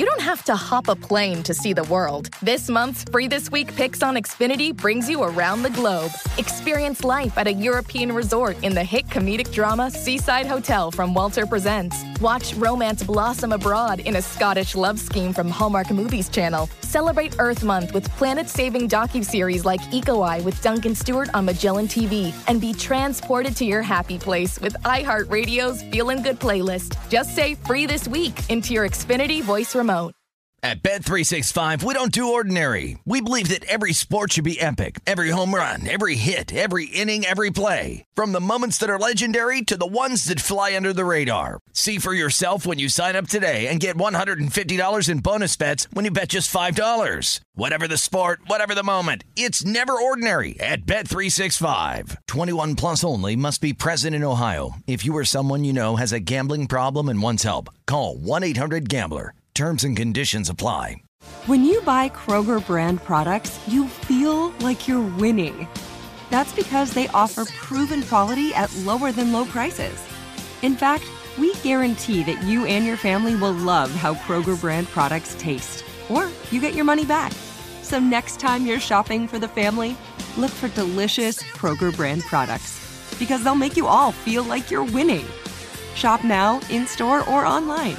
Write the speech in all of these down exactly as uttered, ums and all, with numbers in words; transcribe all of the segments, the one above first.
you don't have to hop a plane to see the world. This month's Free This Week Picks on Xfinity brings you around the globe. Experience life at a European resort in the hit comedic drama Seaside Hotel from Walter Presents. Watch romance blossom abroad in a Scottish love scheme from Hallmark Movies Channel. Celebrate Earth Month with planet-saving docuseries like Eco Eye with Duncan Stewart on Magellan T V. And be transported to your happy place with iHeartRadio's Feelin' Good playlist. Just say Free This Week into your Xfinity voice remote. At Bet three sixty-five, we don't do ordinary. We believe that every sport should be epic. Every home run, every hit, every inning, every play. From the moments that are legendary to the ones that fly under the radar. See for yourself when you sign up today and get one hundred fifty dollars in bonus bets when you bet just five dollars. Whatever the sport, whatever the moment, it's never ordinary at Bet three sixty-five. twenty-one plus only. Must be present in Ohio. If you or someone you know has a gambling problem and wants help, call one eight hundred gambler. Terms and conditions apply. When you buy Kroger brand products, you feel like you're winning. That's because they offer proven quality at lower than low prices. In fact, we guarantee that you and your family will love how Kroger brand products taste, or you get your money back. So next time you're shopping for the family, look for delicious Kroger brand products, because they'll make you all feel like you're winning. Shop now, in-store, or online.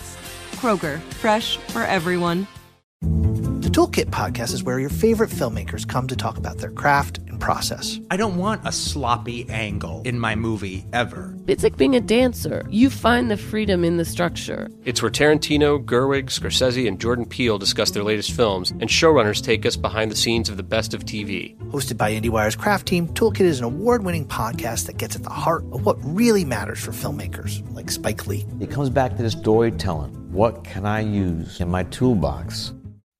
Kroger, fresh for everyone. The Toolkit podcast is where your favorite filmmakers come to talk about their craft and process. I don't want a sloppy angle in my movie, ever. It's like being a dancer. You find the freedom in the structure. It's where Tarantino, Gerwig, Scorsese, and Jordan Peele discuss their latest films, and showrunners take us behind the scenes of the best of T V. Hosted by IndieWire's craft team, Toolkit is an award-winning podcast that gets at the heart of what really matters for filmmakers, like Spike Lee. It comes back to the storytelling. What can I use in my toolbox?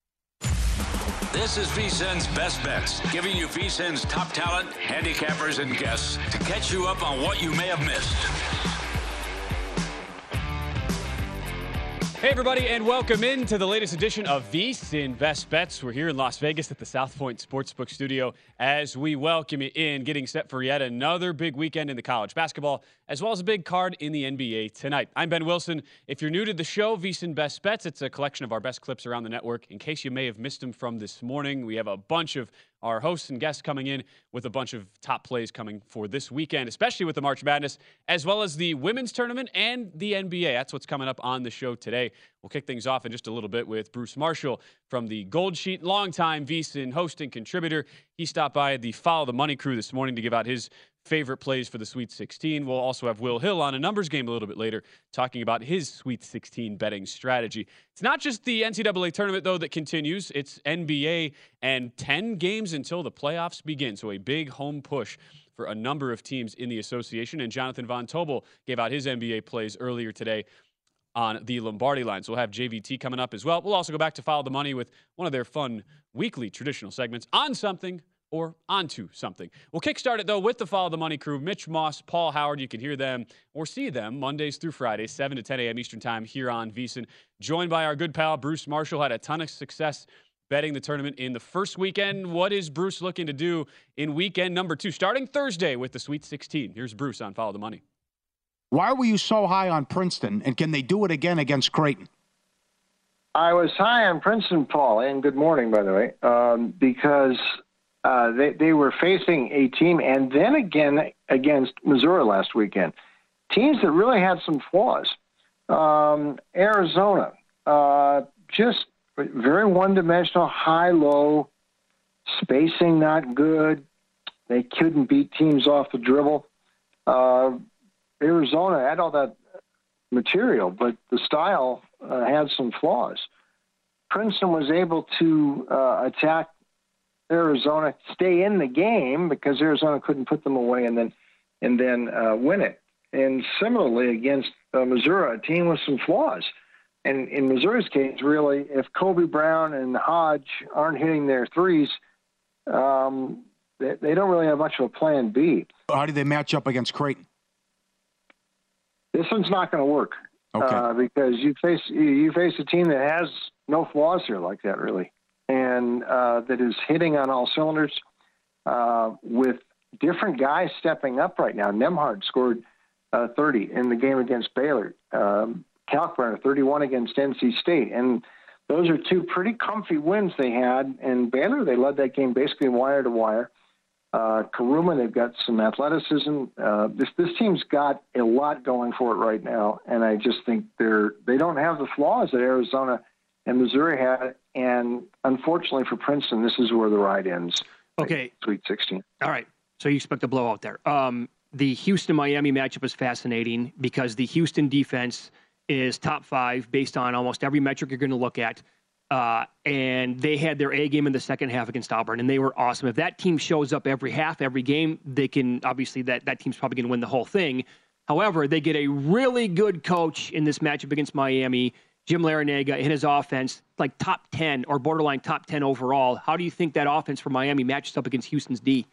This is V S I N's Best Bets, giving you V S I N's top talent, handicappers, and guests to catch you up on what you may have missed. Hey, everybody, and welcome in to the latest edition of V S I N Best Bets. We're here in Las Vegas at the South Point Sportsbook Studio as we welcome you in, getting set for yet another big weekend in the college basketball, as well as a big card in the N B A tonight. I'm Ben Wilson. If you're new to the show, V S I N Best Bets, it's a collection of our best clips around the network. In case you may have missed them from this morning, we have a bunch of our hosts and guests coming in with a bunch of top plays coming for this weekend, especially with the March Madness, as well as the women's tournament and the N B A. That's what's coming up on the show today. We'll kick things off in just a little bit with Bruce Marshall from the Gold Sheet, longtime V S I N host and contributor. He stopped by the Follow the Money crew this morning to give out his favorite plays for the Sweet sixteen. We'll also have Will Hill on a numbers game a little bit later talking about his Sweet sixteen betting strategy. It's not just the N C double A tournament, though, that continues. It's N B A and ten games until the playoffs begin. So a big home push for a number of teams in the association. And Jonathan Von Tobel gave out his N B A plays earlier today on the Lombardi line. So we'll have J V T coming up as well. We'll also go back to Follow the Money with one of their fun weekly traditional segments, On Something or Onto Something. We'll kickstart it, though, with the Follow the Money crew. Mitch Moss, Paul Howard. You can hear them or see them Mondays through Fridays, seven to ten a.m. Eastern Time here on V S I N. Joined by our good pal, Bruce Marshall. Had a ton of success betting the tournament in the first weekend. What is Bruce looking to do in weekend number two, starting Thursday with the Sweet sixteen? Here's Bruce on Follow the Money. Why were you so high on Princeton, and can they do it again against Creighton? I was high on Princeton, Paul, and good morning, by the way, um, because uh, they, they were facing a team, and then again against Missouri last weekend, teams that really had some flaws. Um, Arizona, uh, just very one-dimensional, high-low, spacing not good. They couldn't beat teams off the dribble. Uh, Arizona had all that material, but the style uh, had some flaws. Princeton was able to uh, attack Arizona, stay in the game because Arizona couldn't put them away, and then and then uh, win it. And similarly against uh, Missouri, a team with some flaws. And in Missouri's case, really, if Kobe Brown and Hodge aren't hitting their threes, um, they, they don't really have much of a plan B. How do they match up against Creighton? This one's not going to work okay. uh, because you face you face a team that has no flaws here like that, really, and uh, that is hitting on all cylinders uh, with different guys stepping up right now. Nembhard scored uh, thirty in the game against Baylor. Um, Kalkbrenner, thirty-one against N C State. And those are two pretty comfy wins they had. And Baylor, they led that game basically wire to wire. Uh, Karuma, they've got some athleticism. Uh, this this team's got a lot going for it right now, and I just think they're they don't have the flaws that Arizona and Missouri had. And unfortunately for Princeton, this is where the ride ends. Okay, Sweet sixteen. All right, so you expect a blowout there. Um, the Houston-Miami matchup is fascinating because the Houston defense is top five based on almost every metric you're going to look at. Uh, and they had their A game in the second half against Auburn, and they were awesome. If that team shows up every half, every game, they can obviously that, that team's probably going to win the whole thing. However, they get a really good coach in this matchup against Miami, Jim Larinaga, in his offense, like top ten or borderline top ten overall. How do you think that offense for Miami matches up against Houston's D?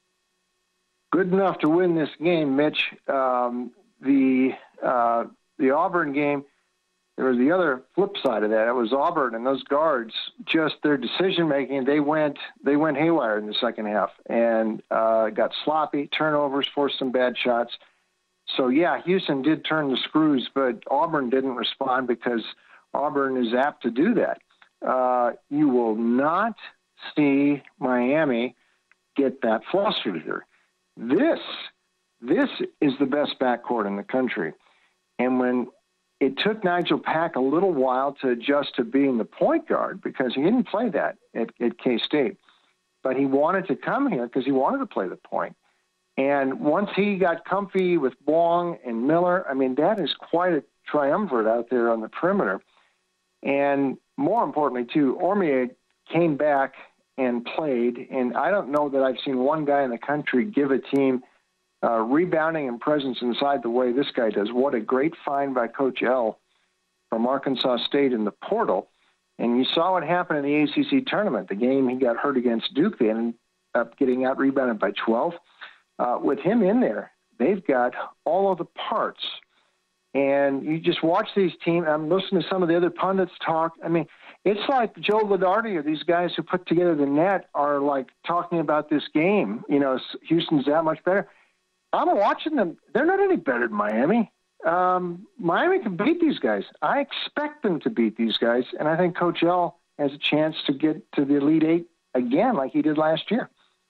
Good enough to win this game, Mitch. Um, the uh, the Auburn game. There was the other flip side of that. It was Auburn and those guards, just their decision-making, they went they went haywire in the second half and uh, got sloppy, turnovers, forced some bad shots. So, yeah, Houston did turn the screws, but Auburn didn't respond because Auburn is apt to do that. Uh, you will not see Miami get that fluster. This, this is the best backcourt in the country. And when it took Nigel Pack a little while to adjust to being the point guard because he didn't play that at, at K-State. But he wanted to come here because he wanted to play the point. And once he got comfy with Wong and Miller, I mean, that is quite a triumvirate out there on the perimeter. And more importantly, too, Ormier came back and played. And I don't know that I've seen one guy in the country give a team Uh, rebounding and presence inside the way this guy does. What a great find by Coach L from Arkansas State in the portal. And you saw what happened in the A C C tournament. The game he got hurt against Duke, they ended up getting out-rebounded by twelve. Uh, with him in there, they've got all of the parts. And you just watch these teams. I'm listening to some of the other pundits talk. I mean, it's like Joe Ladardi or these guys who put together the net are like talking about this game. You know, Houston's that much better. I'm watching them. They're not any better than Miami. Um, Miami can beat these guys. I expect them to beat these guys, and I think Coach L has a chance to get to the Elite Eight again like he did last year.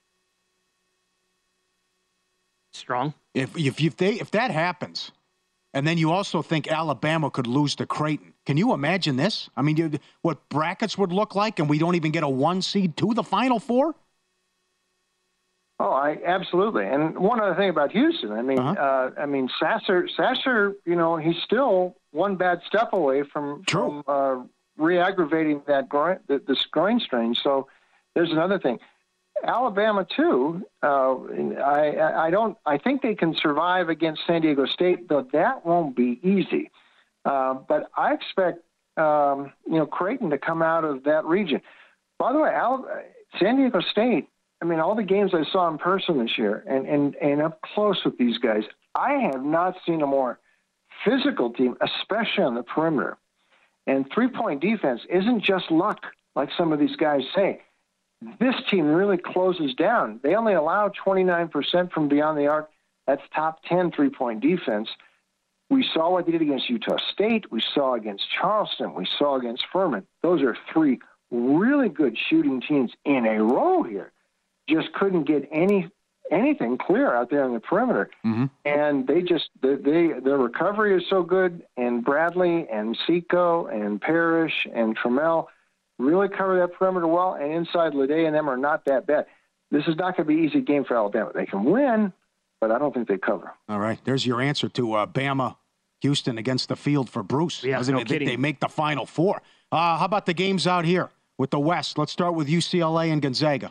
Strong. If if if, they, if that happens, and then you also think Alabama could lose to Creighton, can you imagine this? I mean, you, what brackets would look like, and we don't even get a one seed to the Final Four? Oh, I absolutely. And one other thing about Houston, I mean, uh-huh. uh, I mean, Sasser, Sasser, you know, he's still one bad step away from, from uh, re-aggravating that groin, the, this groin strain. So there's another thing. Alabama too. Uh, I, I don't. I think they can survive against San Diego State, though that won't be easy. Uh, but I expect, um, you know, Creighton to come out of that region. By the way, Al, San Diego State. I mean, all the games I saw in person this year and, and, and up close with these guys, I have not seen a more physical team, especially on the perimeter. And three-point defense isn't just luck, like some of these guys say. This team really closes down. They only allow twenty-nine percent from beyond the arc. That's top ten three-point defense. We saw what they did against Utah State. We saw against Charleston. We saw against Furman. Those are three really good shooting teams in a row here. Just couldn't get any anything clear out there on the perimeter. Mm-hmm. And they just, they, they their recovery is so good, and Bradley and Seco and Parrish and Trammell really cover that perimeter well, and inside Lede and them are not that bad. This is not going to be an easy game for Alabama. They can win, but I don't think they cover. All right, there's your answer to uh, Bama, Houston against the field for Bruce. Yeah, no it, kidding. They make the Final Four. Uh, how about the games out here with the West? Let's start with U C L A and Gonzaga.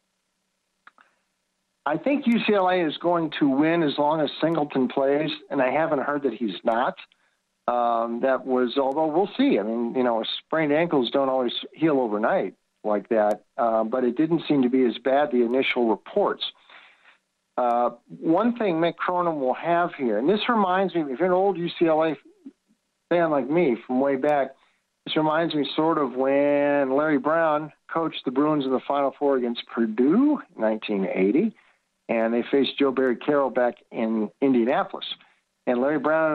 I think U C L A is going to win as long as Singleton plays, and I haven't heard that he's not. Um, that was, although we'll see. I mean, you know, sprained ankles don't always heal overnight like that, uh, but it didn't seem to be as bad, the initial reports. Uh, one thing Mick Cronin will have here, and this reminds me, if you're an old U C L A fan like me from way back, this reminds me sort of when Larry Brown coached the Bruins in the Final Four against Purdue in nineteen eighty. And they faced Joe Barry Carroll back in Indianapolis. And Larry Brown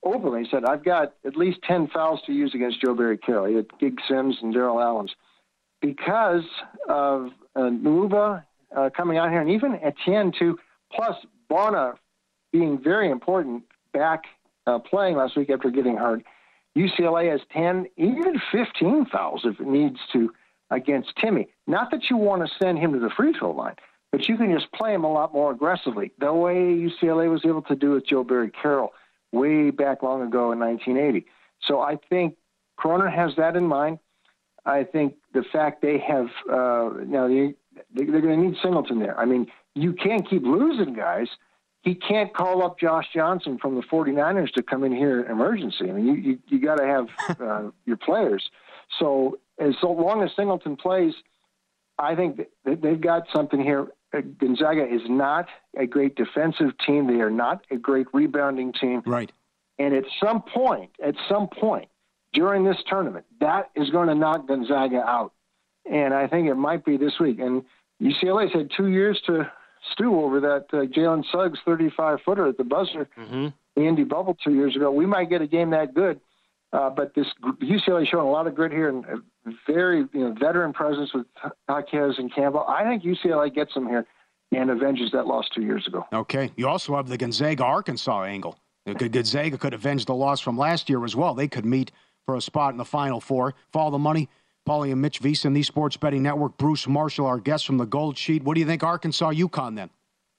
openly said, I've got at least ten fouls to use against Joe Barry Carroll. He had Gig Sims and Daryl Allens. Because of uh, Nuva uh, coming out here, and even Etienne, too, plus Bona being very important back uh, playing last week after getting hurt, U C L A has ten, even fifteen fouls if it needs to against Timmy. Not that you want to send him to the free throw line, but you can just play him a lot more aggressively, the way U C L A was able to do with Joe Barry Carroll way back long ago in nineteen eighty. So I think Cronin has that in mind. I think the fact they have uh, now they, they're going to need Singleton there. I mean, you can't keep losing guys. He can't call up Josh Johnson from the 49ers to come in here in emergency. I mean, you you, you got to have uh, your players. So as so long as Singleton plays, I think that they've got something here. Gonzaga is not a great defensive team. They are not a great rebounding team. Right. And at some point, at some point during this tournament, that is going to knock Gonzaga out. And I think it might be this week. And U C L A's had two years to stew over that uh, Jalen Suggs thirty-five footer at the buzzer, mm-hmm. the Indy bubble two years ago. We might get a game that good. Uh, but this U C L A showing a lot of grit here and a very you know, veteran presence with Jaquez and Campbell. I think U C L A gets them here and avenges that loss two years ago. Okay. You also have the Gonzaga-Arkansas angle. Gonzaga could avenge the loss from last year as well. They could meet for a spot in the Final Four. Follow the money. Paulie and Mitch Veasan, the Sports Betting Network. Bruce Marshall, our guest from the Gold Sheet. What do you think Arkansas UConn then?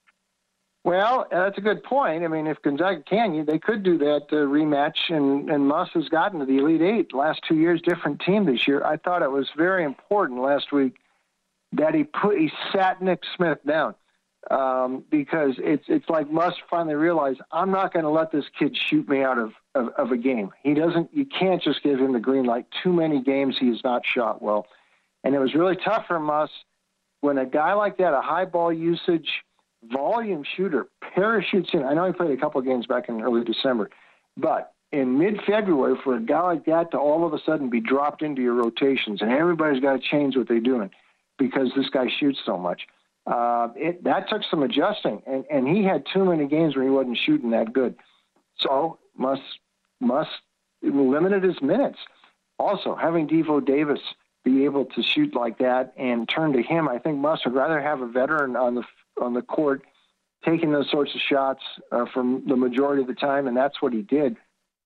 Well, that's a good point. I mean, if Gonzaga can, they could do that uh, rematch, and, and Muss has gotten to the Elite Eight last two years, different team this year. I thought it was very important last week that he put he sat Nick Smith down um, because it's it's like Muss finally realized, I'm not going to let this kid shoot me out of, of, of a game. He doesn't. You can't just give him the green light. Too many games he has not shot well. And it was really tough for Muss when a guy like that, a high ball usage, volume shooter, parachutes in. I know he played a couple of games back in early December, but in mid-February, for a guy like that to all of a sudden be dropped into your rotations, and everybody's got to change what they're doing because this guy shoots so much. Uh, it, that took some adjusting, and, and he had too many games where he wasn't shooting that good. So must must limited his minutes. Also, having Devo Davis be able to shoot like that and turn to him, I think Muss would rather have a veteran on the on the court taking those sorts of shots uh, from the majority of the time, and that's what he did.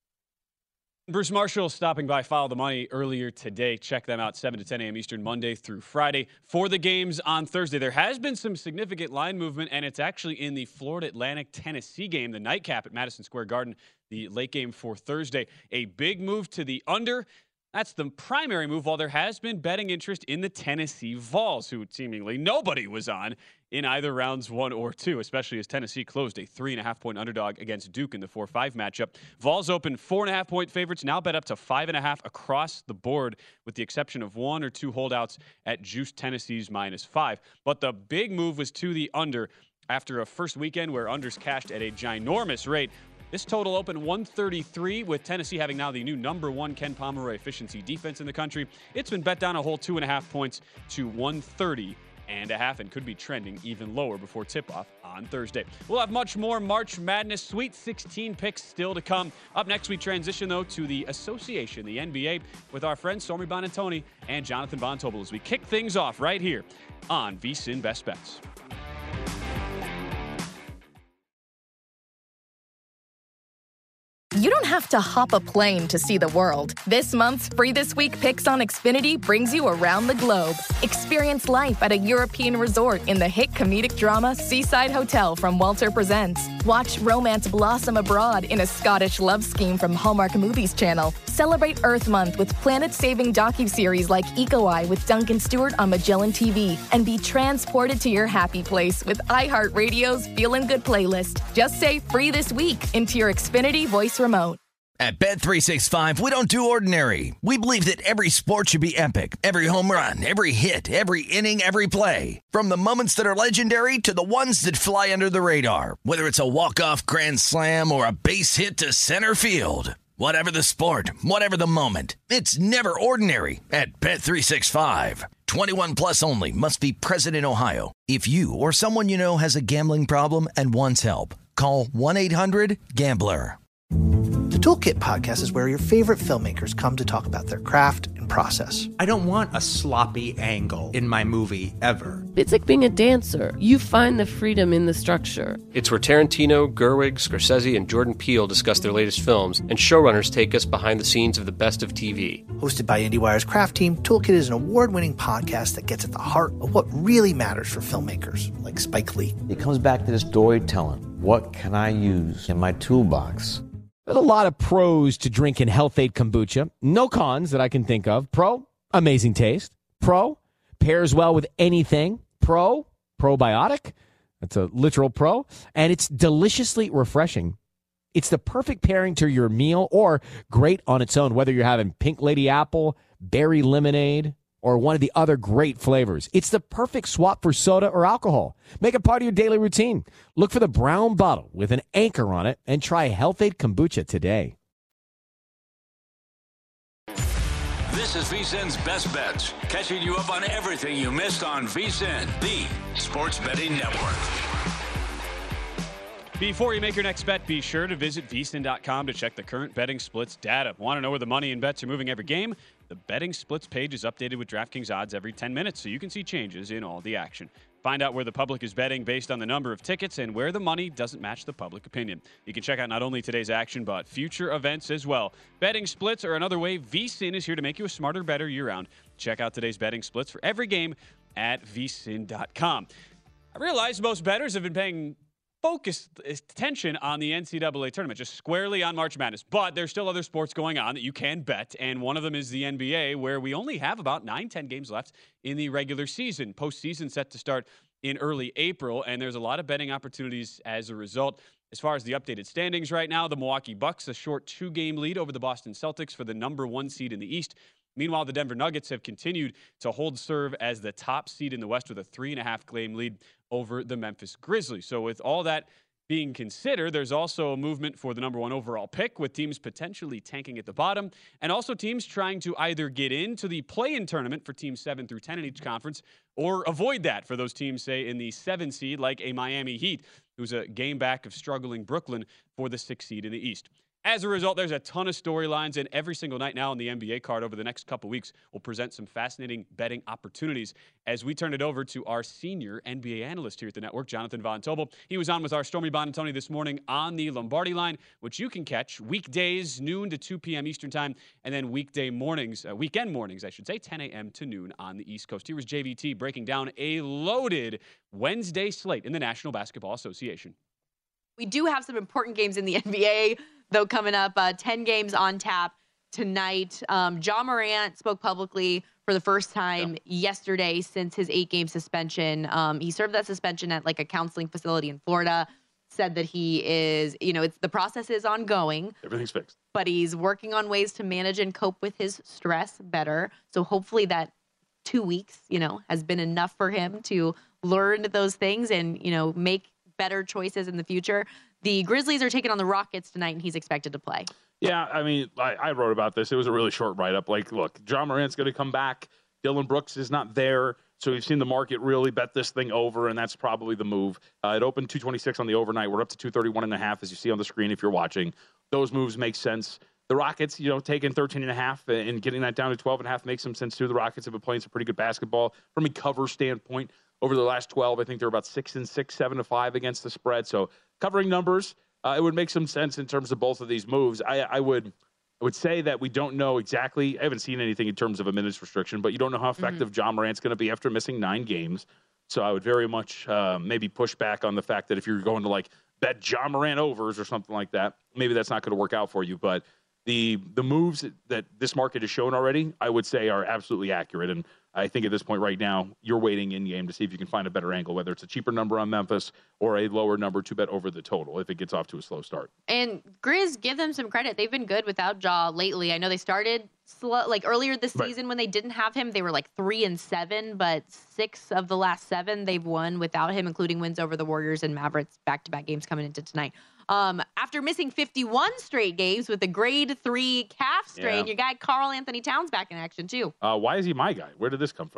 Bruce Marshall stopping by Follow the Money earlier today. Check them out, seven to ten a.m. Eastern, Monday through Friday. For the games on Thursday, there has been some significant line movement, and it's actually in the Florida Atlantic-Tennessee game, the nightcap at Madison Square Garden, the late game for Thursday. A big move to the under. That's the primary move, while there has been betting interest in the Tennessee Vols, who seemingly nobody was on in either rounds one or two, especially as Tennessee closed a three and a half point underdog against Duke in the four five matchup. Vols open four and a half point favorites, now bet up to five and a half across the board, with the exception of one or two holdouts at Juice Tennessee's minus five. But the big move was to the under after a first weekend where unders cashed at a ginormous rate. This total opened one thirty-three, with Tennessee having now the new number one Ken Pomeroy efficiency defense in the country. It's been bet down a whole two and a half points to one thirty and a half, and could be trending even lower before tip-off on Thursday. We'll have much more March Madness Sweet sixteen picks still to come. Up next, we transition, though, to the association, the N B A, with our friends Stormy Bonantoni and Jonathan Von Tobel as we kick things off right here on VSiN Best Bets. You don't have to hop a plane to see the world. This month's Free This Week Picks on Xfinity brings you around the globe. Experience life at a European resort in the hit comedic drama Seaside Hotel from Walter Presents. Watch romance blossom abroad in a Scottish love scheme from Hallmark Movies Channel. Celebrate Earth Month with planet-saving docuseries like Eco Eye with Duncan Stewart on Magellan T V. And be transported to your happy place with iHeartRadio's Feelin' Good playlist. Just say Free This Week into your Xfinity voice remote. At Bet three sixty-five, we don't do ordinary. We believe that every sport should be epic. Every home run, every hit, every inning, every play. From the moments that are legendary to the ones that fly under the radar. Whether it's a walk-off grand slam or a base hit to center field. Whatever the sport, whatever the moment, it's never ordinary at Bet three sixty-five. twenty-one plus only. Must be present in Ohio. If you or someone you know has a gambling problem and wants help, call one eight hundred gambler. The Toolkit podcast is where your favorite filmmakers come to talk about their craft and process. I don't want a sloppy angle in my movie ever. It's like being a dancer. You find the freedom in the structure. It's where Tarantino, Gerwig, Scorsese, and Jordan Peele discuss their latest films, and showrunners take us behind the scenes of the best of T V. Hosted by IndieWire's craft team, Toolkit is an award-winning podcast that gets at the heart of what really matters for filmmakers, like Spike Lee. It comes back to the storytelling. What can I use in my toolbox? There's a lot of pros to drinking Health-Ade kombucha. No cons that I can think of. Pro, amazing taste. Pro, pairs well with anything. Pro, probiotic. That's a literal pro. And it's deliciously refreshing. It's the perfect pairing to your meal or great on its own, whether you're having Pink Lady Apple, berry lemonade, or one of the other great flavors. It's the perfect swap for soda or alcohol. Make it part of your daily routine. Look for the brown bottle with an anchor on it and try Health-Ade kombucha today. This is VSiN's Best Bets, catching you up on everything you missed on VSiN, the sports betting network. Before you make your next bet, be sure to visit V S I N dot com to check the current betting splits data. Want to know where the money and bets are moving every game? The betting splits page is updated with DraftKings odds every ten minutes, so you can see changes in all the action. Find out where the public is betting based on the number of tickets and where the money doesn't match the public opinion. You can check out not only today's action, but future events as well. Betting splits are another way VSiN is here to make you a smarter, better year-round. Check out today's betting splits for every game at V S I N dot com. I realize most bettors have been paying focused attention on the N C double A tournament, just squarely on March Madness. But there's still other sports going on that you can bet, and one of them is the N B A, where we only have about nine, ten games left in the regular season. Postseason set to start in early April, and there's a lot of betting opportunities as a result. As far as the updated standings right now, the Milwaukee Bucks, a short two-game lead over the Boston Celtics for the number one seed in the East. Meanwhile, the Denver Nuggets have continued to hold serve as the top seed in the West with a three and a half game lead over the Memphis Grizzlies. So with all that being considered, there's also a movement for the number one overall pick, with teams potentially tanking at the bottom, and also teams trying to either get into the play-in tournament for teams seven through ten in each conference, or avoid that for those teams, say, in the seven seed, like a Miami Heat, who's a game back of struggling Brooklyn for the six seed in the East. As a result, there's a ton of storylines, and every single night now on the N B A card over the next couple weeks will present some fascinating betting opportunities as we turn it over to our senior N B A analyst here at the network, Jonathan Von Tobel. He was on with our Stormy Bonantoni this morning on the Lombardi line, which you can catch weekdays, noon to two p.m. Eastern time, and then weekday mornings, uh, weekend mornings, I should say, ten a.m. to noon on the East Coast. Here was J V T breaking down a loaded Wednesday slate in the National Basketball Association. We do have some important games in the N B A, though, coming up. Uh, ten games on tap tonight. Um, Ja Morant spoke publicly for the first time yeah. yesterday since his eight-game suspension. Um, he served that suspension at like a counseling facility in Florida. Said that he is, you know, it's the process is ongoing. Everything's fixed. But he's working on ways to manage and cope with his stress better. So hopefully that two weeks, you know, has been enough for him to learn those things and, you know, make better choices in the future. The Grizzlies are taking on the Rockets tonight, and he's expected to play. Yeah, I mean, I, I wrote about this. It was a really short write-up. Like, look, Ja Morant's going to come back. Dillon Brooks is not there. So we've seen the market really bet this thing over, and that's probably the move. Uh, it opened two twenty-six on the overnight. We're up to two thirty-one and a half, as you see on the screen if you're watching. Those moves make sense. The Rockets, you know, taking thirteen and a half and getting that down to twelve and a half makes some sense, too. The Rockets have been playing some pretty good basketball from a cover standpoint. Over the last twelve, I think they're about six and six, seven to five against the spread. So covering numbers, uh, it would make some sense in terms of both of these moves. I, I would I would say that we don't know exactly. I haven't seen anything in terms of a minutes restriction, but you don't know how effective mm-hmm. Ja Morant's going to be after missing nine games. So I would very much uh, maybe push back on the fact that if you're going to like bet Ja Morant overs or something like that, maybe that's not going to work out for you. But the the moves that this market has shown already, I would say, are absolutely accurate. And I think at this point right now, you're waiting in game to see if you can find a better angle, whether it's a cheaper number on Memphis or a lower number to bet over the total if it gets off to a slow start. And Grizz, give them some credit. They've been good without Ja lately. I know they started slow, like earlier this right. season when they didn't have him. They were like three and seven, but six of the last seven they've won without him, including wins over the Warriors and Mavericks back-to-back games coming into tonight. Um, after missing fifty-one straight games with a grade three calf strain, yeah. your guy Karl Anthony Towns back in action too. Uh, why is he my guy? Where did this come from?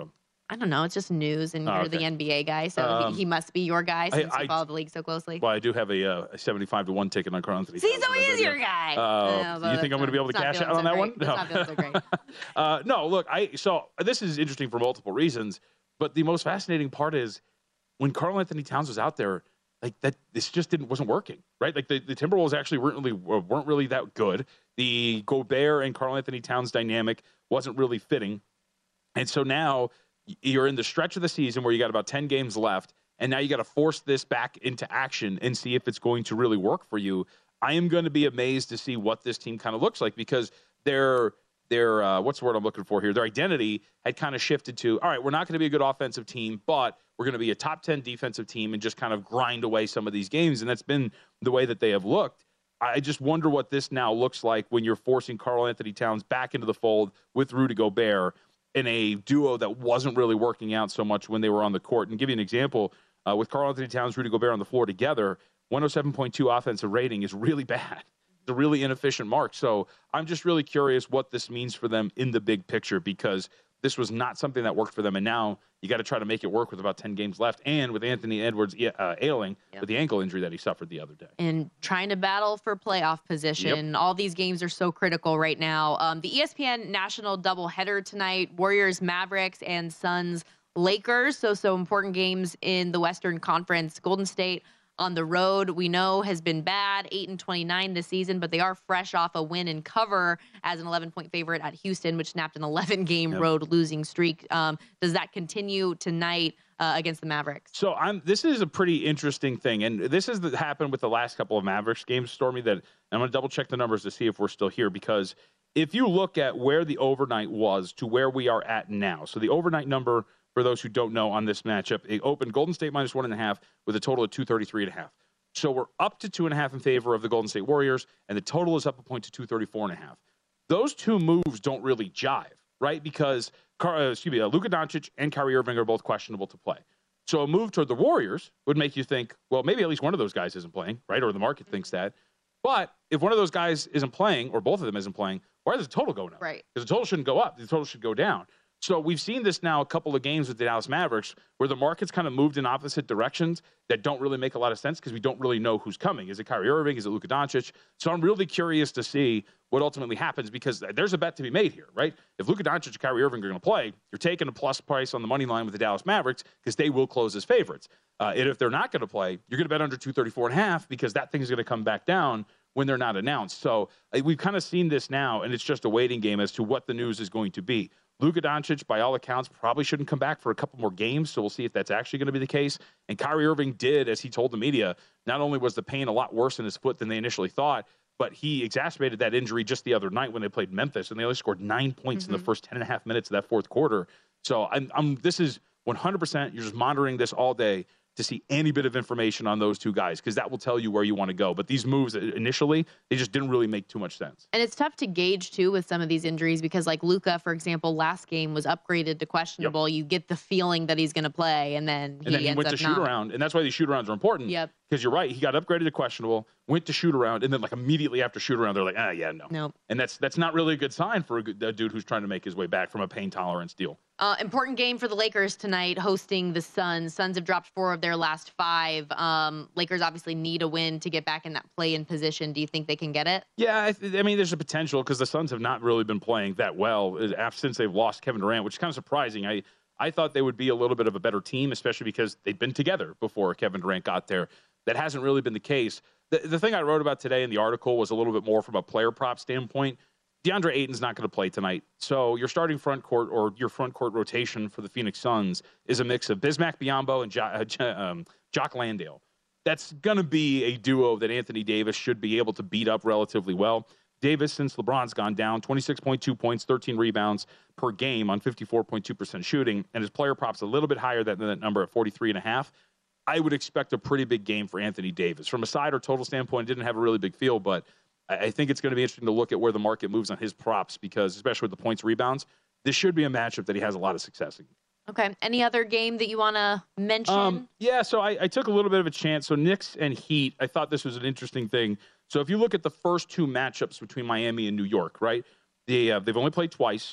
I don't know. It's just news, and Oh, you're okay. the N B A guy, so Um, he, he must be your guy since I- you follow the league so closely. Well, I do have a, uh, a seventy-five to one ticket on Karl Anthony See, Towns. so he is your guy. Uh, No, you think I'm going to be able to it's not cash out feeling on so that one? great. It's not feeling so great. uh, no, look, I so this is interesting for multiple reasons, but the most fascinating part is when Karl Anthony Towns was out there, like that, this just didn't wasn't working, right? Like the, the Timberwolves actually weren't really weren't really that good. The Gobert and Karl Anthony Towns dynamic wasn't really fitting, and so now you're in the stretch of the season where you got about ten games left, and now you got to force this back into action and see if it's going to really work for you. I am going to be amazed to see what this team kind of looks like because their their uh, what's the word I'm looking for here? Their identity had kind of shifted to, all right, we're not going to be a good offensive team, but we're going to be a top ten defensive team and just kind of grind away some of these games, and that's been the way that they have looked. I just wonder what this now looks like when you're forcing Karl Anthony Towns back into the fold with Rudy Gobert in a duo that wasn't really working out so much when they were on the court. And give you an example, uh, with Karl Anthony Towns, Rudy Gobert on the floor together, one oh seven point two offensive rating is really bad. It's a really inefficient mark. So I'm just really curious what this means for them in the big picture because this was not something that worked for them. And now you got to try to make it work with about ten games left and with Anthony Edwards uh, ailing Yep. with the ankle injury that he suffered the other day. And trying to battle for playoff position. All these games are so critical right now. Um, the E S P N national doubleheader tonight, Warriors, Mavericks, and Suns, Lakers. So, so important games in the Western Conference. Golden State on the road, we know, has been bad, eight and twenty-nine this season, but they are fresh off a win and cover as an eleven-point favorite at Houston, which snapped an eleven-game Yep. road losing streak. Um, does that continue tonight uh, against the Mavericks? So I'm. This is a pretty interesting thing, and this has happened with the last couple of Mavericks games, Stormy. That I'm going to double check the numbers to see if we're still here because if you look at where the overnight was to where we are at now, so the overnight number for those who don't know on this matchup, it opened Golden State minus one and a half with a total of two thirty-three and a half. So we're up to two and a half in favor of the Golden State Warriors, and the total is up a point to two thirty-four and a half. Those two moves don't really jive, right? Because uh, excuse me, uh, Luka Doncic and Kyrie Irving are both questionable to play. So a move toward the Warriors would make you think, well, maybe at least one of those guys isn't playing, right? Or the market thinks that. But if one of those guys isn't playing, or both of them isn't playing, why is the total going up? Right. Because the total shouldn't go up. The total should go down. So we've seen this now a couple of games with the Dallas Mavericks where the market's kind of moved in opposite directions that don't really make a lot of sense because we don't really know who's coming. Is it Kyrie Irving? Is it Luka Doncic? So I'm really curious to see what ultimately happens because there's a bet to be made here, right? If Luka Doncic and Kyrie Irving are going to play, you're taking a plus price on the money line with the Dallas Mavericks because they will close as favorites. Uh, and if they're not going to play, you're going to bet under two thirty-four and a half because that thing's going to come back down when they're not announced. So uh, we've kind of seen this now, and it's just a waiting game as to what the news is going to be. Luka Doncic, by all accounts, probably shouldn't come back for a couple more games, so we'll see if that's actually going to be the case. And Kyrie Irving did, as he told the media, not only was the pain a lot worse in his foot than they initially thought, but he exacerbated that injury just the other night when they played Memphis, and they only scored nine points mm-hmm. in the first ten and a half minutes of that fourth quarter. So I'm, I'm this is one hundred percent, you're just monitoring this all day to see any bit of information on those two guys because that will tell you where you want to go. But these moves initially, they just didn't really make too much sense. And it's tough to gauge, too, with some of these injuries because, like, Luka, for example, last game was upgraded to questionable. Yep. You get the feeling that he's going to play, and then he and then he ends went up to shoot not. around, and that's why these shoot arounds are important. Yep. Because you're right, he got upgraded to questionable, went to shoot around, and then like immediately after shoot around, they're like, ah, yeah, no. Nope. And that's that's not really a good sign for a, good, a dude who's trying to make his way back from a pain tolerance deal. Uh, important game for the Lakers tonight, hosting the Suns. Suns have dropped four of their last five. Um, Lakers obviously need a win to get back in that play-in position. Do you think they can get it? Yeah, I, th- I mean, there's a potential because the Suns have not really been playing that well since they've lost Kevin Durant, which is kind of surprising. I I thought they would be a little bit of a better team, especially because they'd been together before Kevin Durant got there. That hasn't really been the case. The, the thing I wrote about today in the article was a little bit more from a player prop standpoint. DeAndre Ayton's not going to play tonight. So your starting front court or your front court rotation for the Phoenix Suns is a mix of Bismack Biyombo and jo- uh, um, Jock Landale. That's going to be a duo that Anthony Davis should be able to beat up relatively well. Davis, since LeBron's gone down, twenty-six point two points, thirteen rebounds per game on fifty-four point two percent shooting, and his player prop's a little bit higher than that number at forty-three and a half. I would expect a pretty big game for Anthony Davis. From a side or total standpoint, it didn't have a really big feel, but I think it's going to be interesting to look at where the market moves on his props because, especially with the points rebounds, this should be a matchup that he has a lot of success in. Okay. Any other game that you want to mention? Um, yeah, so I, I took a little bit of a chance. So Knicks and Heat, I thought this was an interesting thing. So if you look at the first two matchups between Miami and New York, right, they, uh, they've only played twice.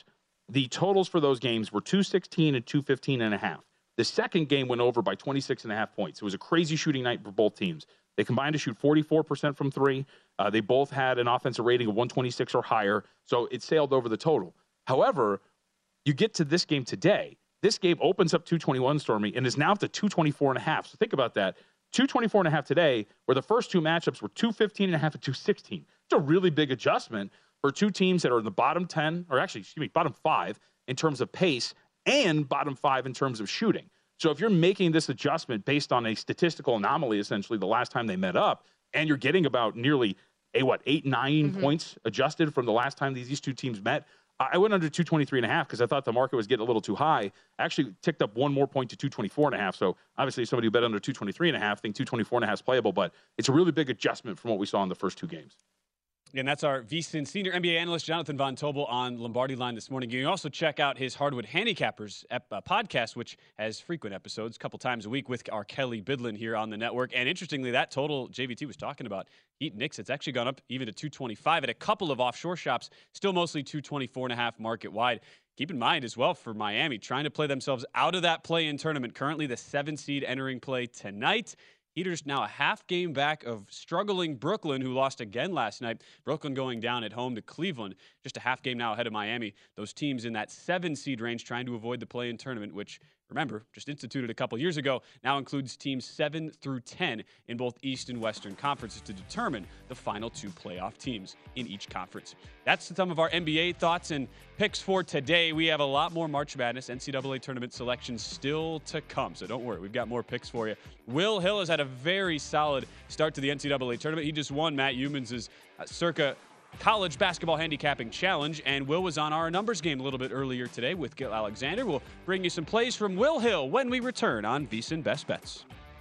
the totals for those games were two sixteen and two fifteen and a half. The second game went over by twenty-six and a half points. It was a crazy shooting night for both teams. They combined to shoot forty-four percent from three. Uh, they both had an offensive rating of one twenty-six or higher, so it sailed over the total. However, you get to this game today. This game opens up two twenty-one, Stormy, and is now up to two twenty-four and a half. So think about that. two twenty-four and a half today, where the first two matchups were two fifteen and a half and two sixteen. It's a really big adjustment for two teams that are in the bottom ten, or actually, excuse me, bottom five in terms of pace and bottom five in terms of shooting. So if you're making this adjustment based on a statistical anomaly, essentially the last time they met up, and you're getting about nearly a what eight, nine mm-hmm. points adjusted from the last time these, these two teams met, I went under two twenty-three and a half because I thought the market was getting a little too high. Actually ticked up one more point to two twenty-four and a half. So obviously somebody who bet under two twenty-three and a half think two twenty-four and a half is playable, but it's a really big adjustment from what we saw in the first two games. And that's our VSiN senior N B A analyst, Jonathan Von Tobel, on Lombardi Line this morning. You can also check out his Hardwood Handicappers ep- uh, podcast, which has frequent episodes a couple times a week with our Kelly Bidlin here on the network. And interestingly, that total J V T was talking about, Heat Knicks, it's actually gone up even to two twenty-five at a couple of offshore shops, still mostly two twenty-four and a half market wide. Keep in mind as well for Miami, trying to play themselves out of that play-in tournament. Currently the seven seed entering play tonight. Heaters now a half game back of struggling Brooklyn, who lost again last night. Brooklyn going down at home to Cleveland. Just a half game now ahead of Miami. Those teams in that seven seed range trying to avoid the play-in tournament, which, remember, just instituted a couple years ago, now includes teams seven through ten in both East and Western conferences to determine the final two playoff teams in each conference. That's some of our N B A thoughts and picks for today. We have a lot more March Madness N C double A tournament selections still to come, so don't worry. We've got more picks for you. Will Hill has had a very solid start to the N C double A tournament. He just won Matt Youmans' uh, circa college basketball handicapping challenge, and Will was on our numbers game a little bit earlier today with Gil Alexander. We'll bring you some plays from Will Hill when we return on VSiN Best Bets.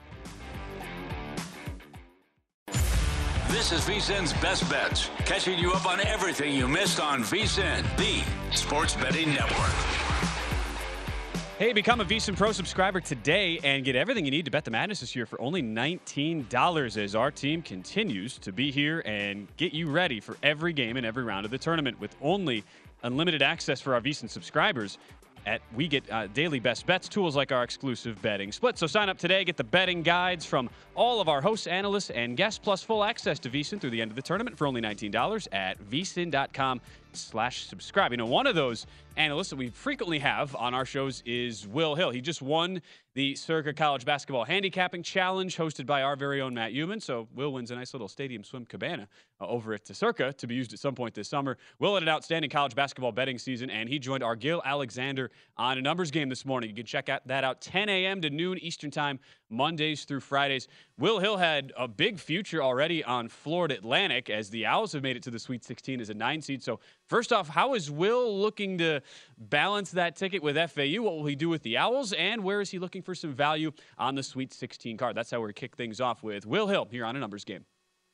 This is VSiN's Best Bets, catching you up on everything you missed on VSiN, the sports betting network. Hey, become a VSiN Pro subscriber today and get everything you need to bet the madness this year for only nineteen dollars as our team continues to be here and get you ready for every game and every round of the tournament with only unlimited access for our VSiN subscribers. At we get uh, daily best bets, tools like our exclusive betting split. So sign up today, get the betting guides from all of our hosts, analysts, and guests, plus full access to VSiN through the end of the tournament for only nineteen dollars at VSiN.com slash subscribe. You know, one of those analysts that we frequently have on our shows is Will Hill. He just won the Circa College Basketball Handicapping Challenge hosted by our very own Matt Youmans. So Will wins a nice little stadium swim cabana uh, over at Circa to be used at some point this summer. Will had an outstanding college basketball betting season, and he joined our Gil Alexander on a numbers game this morning. You can check out that out ten a.m. to noon Eastern time, Mondays through Fridays. Will Hill had a big future already on Florida Atlantic as the Owls have made it to the Sweet sixteen as a nine seed. So first off, how is Will looking to balance that ticket with F A U? What will he do with the Owls? And where is he looking for some value on the Sweet sixteen card? That's how we kick things off with Will Hill here on a numbers game.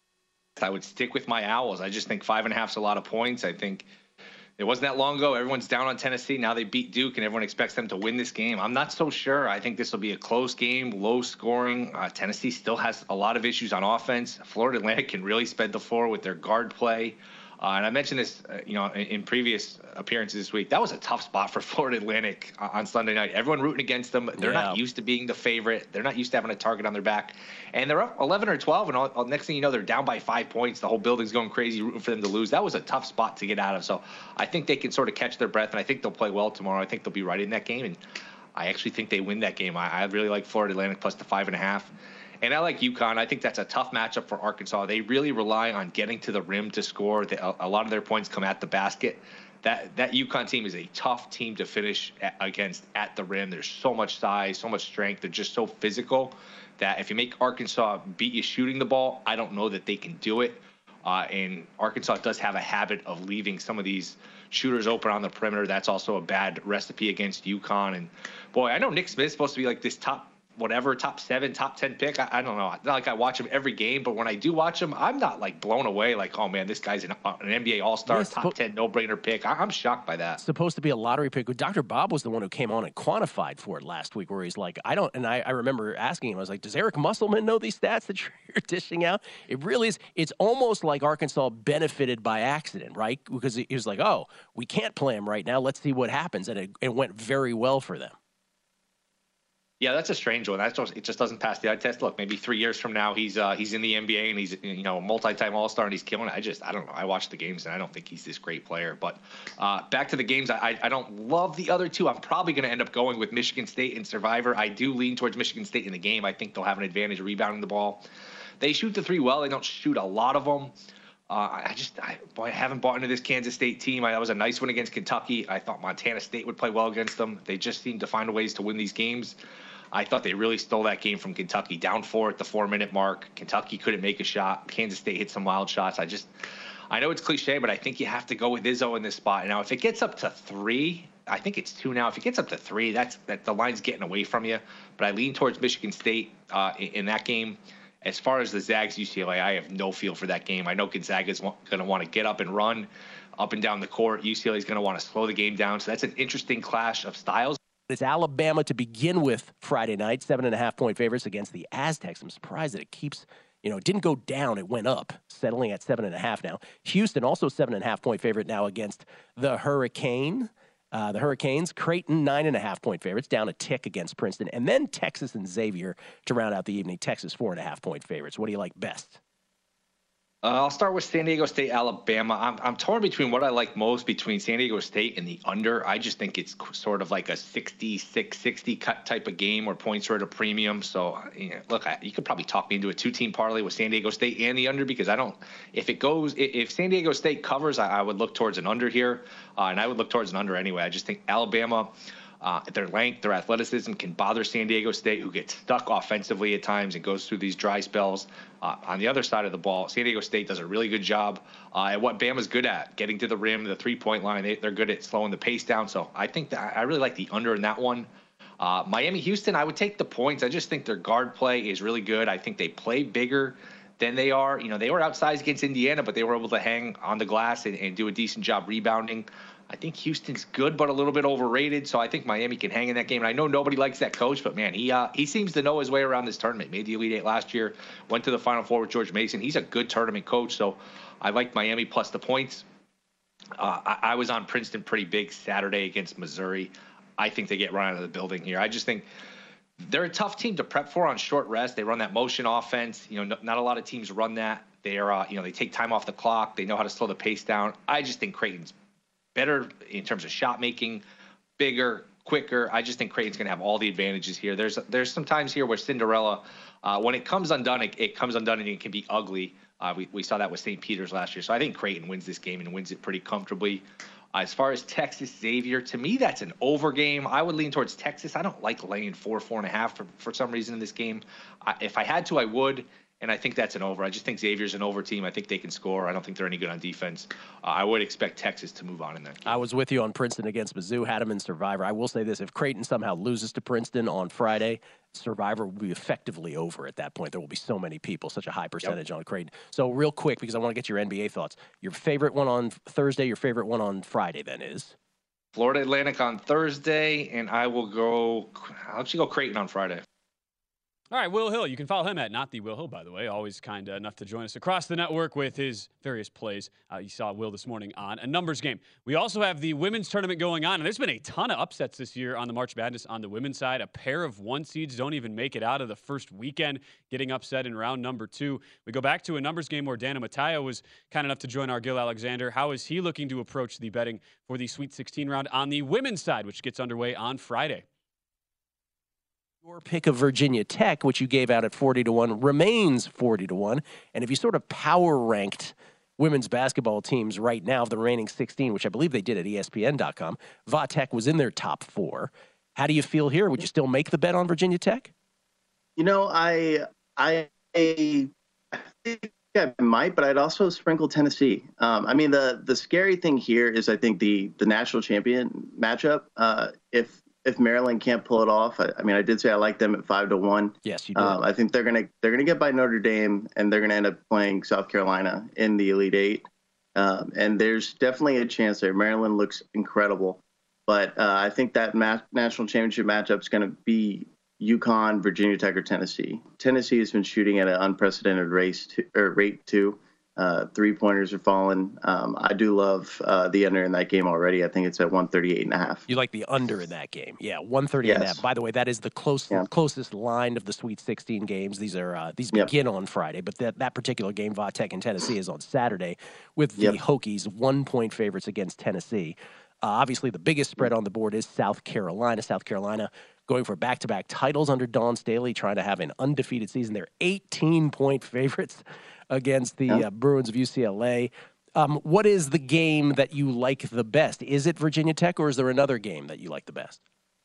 I would stick with my Owls. I just think five and a half is a lot of points. I think it wasn't that long ago. Everyone's down on Tennessee. Now they beat Duke, and everyone expects them to win this game. I'm not so sure. I think this will be a close game, low scoring. Uh, Tennessee still has a lot of issues on offense. Florida Atlantic can really spread the floor with their guard play. Uh, and I mentioned this, uh, you know, in, in previous appearances this week. That was a tough spot for Florida Atlantic uh, on Sunday night. Everyone rooting against them. They're yeah. not used to being the favorite. They're not used to having a target on their back. And they're up eleven or twelve, and all, all, next thing you know, they're down by five points. The whole building's going crazy, rooting for them to lose. That was a tough spot to get out of. So I think they can sort of catch their breath, and I think they'll play well tomorrow. I think they'll be right in that game, and I actually think they win that game. I, I really like Florida Atlantic plus the five and a half. And I like UConn. I think that's a tough matchup for Arkansas. They really rely on getting to the rim to score. They, a, a lot of their points come at the basket. That that UConn team is a tough team to finish at, against at the rim. There's so much size, so much strength. They're just so physical that if you make Arkansas beat you shooting the ball, I don't know that they can do it. Uh, and Arkansas does have a habit of leaving some of these shooters open on the perimeter. That's also a bad recipe against UConn. And, boy, I know Nick Smith's supposed to be like this top whatever, top seven, top ten pick. I, I don't know. It's not like I watch him every game, but when I do watch him, I'm not like blown away. Like, oh man, this guy's an, an N B A All-Star, Yes, top but- ten, no-brainer pick. I, I'm shocked by that. Supposed to be a lottery pick. Doctor Bob was the one who came on and quantified for it last week, where he's like, I don't, and I, I remember asking him, I was like, does Eric Musselman know these stats that you're dishing out? It really is. It's almost like Arkansas benefited by accident, right? Because he was like, oh, we can't play him right now. Let's see what happens. And it, it went very well for them. Yeah, that's a strange one. That's just, it just doesn't pass the eye test. Look, maybe three years from now, he's uh, he's in the N B A and he's you know a multi-time All-Star and he's killing it. I just I don't know. I watch the games and I don't think he's this great player. But uh, back to the games, I I don't love the other two. I'm probably going to end up going with Michigan State and Survivor. I do lean towards Michigan State in the game. I think they'll have an advantage rebounding the ball. They shoot the three well. They don't shoot a lot of them. Uh, I just, I, boy, I haven't bought into this Kansas State team. I, that was a nice win against Kentucky. I thought Montana State would play well against them. They just seem to find ways to win these games. I thought they really stole that game from Kentucky. Down four at the four-minute mark. Kentucky couldn't make a shot. Kansas State hit some wild shots. I just, I know it's cliche, but I think you have to go with Izzo in this spot. Now, if it gets up to three, I think it's two now. If it gets up to three, that's that the line's getting away from you. But I lean towards Michigan State uh, in, in that game. As far as the Zags U C L A, I have no feel for that game. I know Gonzaga's going to want to get up and run up and down the court. U C L A is going to want to slow the game down. So that's an interesting clash of styles. It's Alabama to begin with Friday night, seven and a half point favorites against the Aztecs. I'm surprised that it keeps, you know, it didn't go down. It went up, settling at seven and a half now. Houston also seven and a half point favorite now against the Hurricane. Uh, the Hurricanes, Creighton, nine and a half point favorites, down a tick against Princeton. And then Texas and Xavier to round out the evening. Texas, four and a half point favorites. What do you like best? Uh, I'll start with San Diego State, Alabama. I'm, I'm torn between what I like most between San Diego State and the under. I just think it's sort of like a sixty-six sixty cut type of game where points are at a premium. So, you know, look, I, you could probably talk me into a two-team parlay with San Diego State and the under because I don't – if it goes – if San Diego State covers, I, I would look towards an under here, uh, and I would look towards an under anyway. I just think Alabama – Uh, their length, their athleticism can bother San Diego State, who gets stuck offensively at times and goes through these dry spells. Uh, on the other side of the ball, San Diego State does a really good job uh, at what Bama's good at, getting to the rim, the three-point line. They, they're good at slowing the pace down. So I think that I really like the under in that one. Uh, Miami-Houston, I would take the points. I just think their guard play is really good. I think they play bigger than they are. You know, they were outsized against Indiana, but they were able to hang on the glass and, and do a decent job rebounding. I think Houston's good, but a little bit overrated. So I think Miami can hang in that game. And I know nobody likes that coach, but man, he uh, he seems to know his way around this tournament. Made the Elite Eight last year, went to the Final Four with George Mason. He's a good tournament coach. So I like Miami plus the points. Uh, I, I was on Princeton pretty big Saturday against Missouri. I think they get run out of the building here. I just think they're a tough team to prep for on short rest. They run that motion offense. You know, no, not a lot of teams run that. They're uh, you know, they take time off the clock. They know how to slow the pace down. I just think Creighton's better in terms of shot making, bigger, quicker. I just think Creighton's going to have all the advantages here. There's there's some times here where Cinderella, uh, when it comes undone, it, it comes undone and it can be ugly. Uh, we, we saw that with Saint Peter's last year. So I think Creighton wins this game and wins it pretty comfortably. Uh, as far as Texas Xavier, to me, that's an over game. I would lean towards Texas. I don't like laying four, four and a half for, for some reason in this game. I, if I had to, I would. And I think that's an over. I just think Xavier's an over team. I think they can score. I don't think they're any good on defense. Uh, I would expect Texas to move on in that game. I was with you on Princeton against Mizzou, had them in Survivor. I will say this, if Creighton somehow loses to Princeton on Friday, Survivor will be effectively over at that point. There will be so many people, such a high percentage yep. on Creighton. So real quick, because I want to get your N B A thoughts. Your favorite one on Thursday, your favorite one on Friday then is? Florida Atlantic on Thursday, and I will go, I'll actually go Creighton on Friday. All right, Will Hill. You can follow him at Not the Will Hill, by the way. Always kind enough to join us across the network with his various plays. Uh, you saw Will this morning on A Numbers Game. We also have the women's tournament going on, and there's been a ton of upsets this year on the March Madness on the women's side. A pair of one seeds don't even make it out of the first weekend, getting upset in round number two. We go back to A Numbers Game where Dana Mattia was kind enough to join our Gil Alexander. How is he looking to approach the betting for the Sweet sixteen round on the women's side, which gets underway on Friday? Your pick of Virginia Tech, which you gave out at forty to one, remains forty to one. And if you sort of power ranked women's basketball teams right now of the remaining sixteen, which I believe they did at E S P N dot com, Va Tech was in their top four. How do you feel here? Would you still make the bet on Virginia Tech? You know, I I, I think I might, but I'd also sprinkle Tennessee. Um, I mean, the the scary thing here is I think the the national champion matchup. Uh, if if Maryland can't pull it off, I, I mean, I did say I like them at five to one. Yes, you did. Um, I think they're gonna they're gonna get by Notre Dame, and they're gonna end up playing South Carolina in the Elite Eight. Um, and there's definitely a chance there. Maryland looks incredible, but uh, I think that ma- national championship matchup is going to be UConn, Virginia Tech, or Tennessee. Tennessee has been shooting at an unprecedented race to, or rate too. Uh, three pointers are falling. Um, I do love uh, the under in that game already. I think it's at one thirty-eight and a half. You like the under in that game? Yeah, one thirty and a half. By the way, that is the close, yeah. closest line of the Sweet sixteen games. These are uh, these yep. begin on Friday, but that, that particular game, Va Tech and Tennessee, is on Saturday with the yep. Hokies one point favorites against Tennessee. Uh, obviously, the biggest spread on the board is South Carolina. South Carolina going for back-to-back titles under Dawn Staley, trying to have an undefeated season. They're eighteen-point favorites against the uh, Bruins of U C L A. Um, what is the game that you like the best? Is it Virginia Tech, or is there another game that you like the best?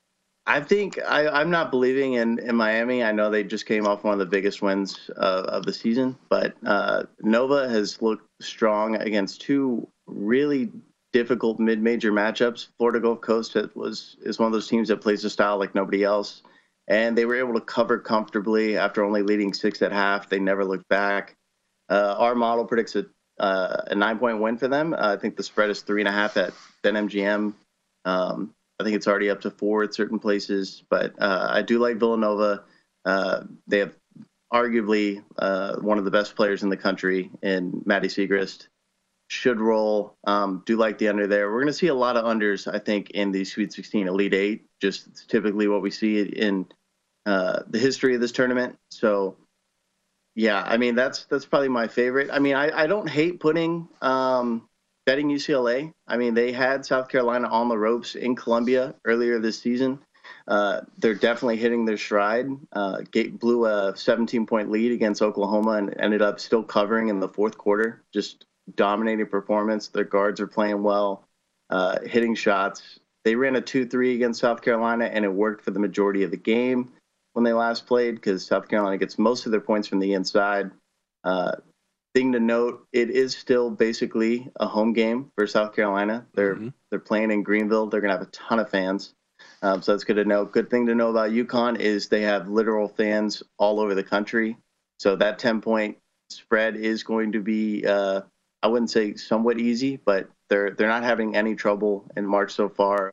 I think I, I'm not believing in, in Miami. I know they just came off one of the biggest wins uh, of the season, but uh, Nova has looked strong against two really difficult mid-major matchups. Florida Gulf Coast was is one of those teams that plays a style like nobody else, and they were able to cover comfortably after only leading six at half. They never looked back. Uh, our model predicts a, uh, a nine-point win for them. Uh, I think the spread is three and a half at BetMGM. Um, I think it's already up to four at certain places, but uh, I do like Villanova. Uh, they have arguably uh, one of the best players in the country in Maddie Siegrist. Should roll. Um, do like the under there. We're going to see a lot of unders, I think, in the Sweet sixteen Elite Eight. Just typically what we see in uh, the history of this tournament. So, yeah, I mean, that's that's probably my favorite. I mean, I, I don't hate putting um, betting U C L A. I mean, they had South Carolina on the ropes in Columbia earlier this season. Uh, they're definitely hitting their stride. Uh, Gate blew a seventeen-point lead against Oklahoma and ended up still covering in the fourth quarter. Just dominating performance. Their guards are playing well, uh, hitting shots. They ran a two three against South Carolina, and it worked for the majority of the game when they last played because South Carolina gets most of their points from the inside. Uh, thing to note, it is still basically a home game for South Carolina. They're mm-hmm. they're playing in Greenville. They're going to have a ton of fans. Um, so that's good to know. Good thing to know about UConn is they have literal fans all over the country. So that ten-point spread is going to be uh, – I wouldn't say somewhat easy, but they're they're not having any trouble in March so far.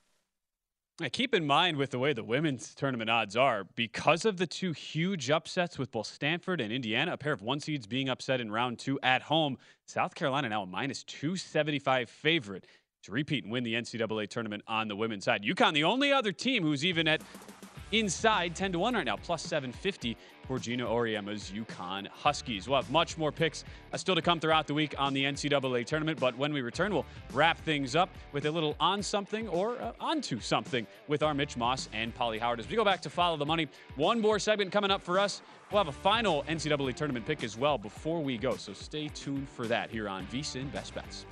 Keep in mind with the way the women's tournament odds are, because of the two huge upsets with both Stanford and Indiana, a pair of one seeds being upset in round two at home, South Carolina now a minus two seventy-five favorite to repeat and win the N C double A tournament on the women's side. UConn, the only other team who's even at inside ten to one right now, plus seven fifty for Gina Auriemma's UConn Huskies. We'll have much more picks uh, still to come throughout the week on the N C double A tournament, but when we return, we'll wrap things up with a little on something or uh, onto something with our Mitch Moss and Polly Howard. As we go back to Follow the Money, one more segment coming up for us. We'll have a final N C double A tournament pick as well before we go, so stay tuned for that here on VSiN Best Bets.